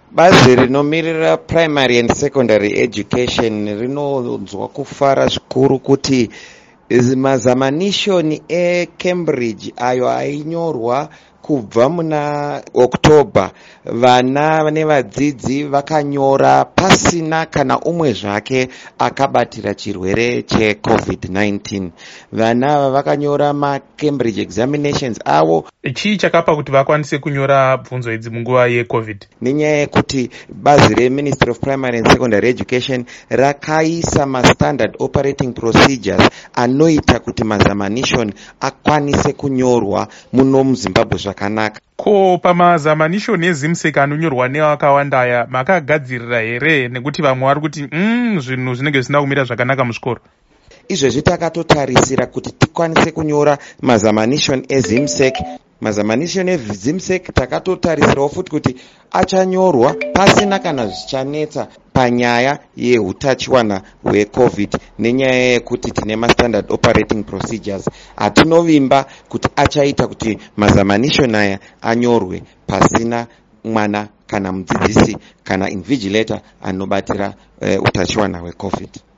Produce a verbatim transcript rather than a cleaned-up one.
Bazi rinomirira primary and secondary education rinonzwa kufara zvikuru kuti mazamanishoni eCambridge ayo ainyorwa kubva muna October, vana nevadzidzi vakanyora pasina kana umwe zvake akabatira chirwere checovid nineteen. Vana vakanyora maCambridge examinations avo. Chii chakapa kuti vakwanise kunyora bvunzo idzi munguva yecovid? Nenyaya yekuti bazi reMinistry of Primary and Secondary Education rakaisa mastandard operating procedures anoita kuti mazamanishoni akwanise kunyorwa muno muZimbabwe zvakanaka. Ko pamazamanishoni eZimsek anonyorwa nevakawanda aya makagadzirira here, nekuti vamwe vari kuti mm, zvinhu zvinenge zvisina kumira zvakanaka muzvikoro? Izvezvi takatotarisira kuti tikwanise kunyora mazamanishoni eZimsek. Mazamanishoni eZimsek takatotarisirawo futi kuti achanyorwa pasina kana zvichanetsa panyaya yeutachiwana hwecovid, nenyaya yekuti tine mastandard operating procedures. Hatinovimba kuti achaita kuti mazamanishoni aya anyorwe pasina mwana kana mudzidzisi kana invigilator anobatira uh, utachiwana hwecovid.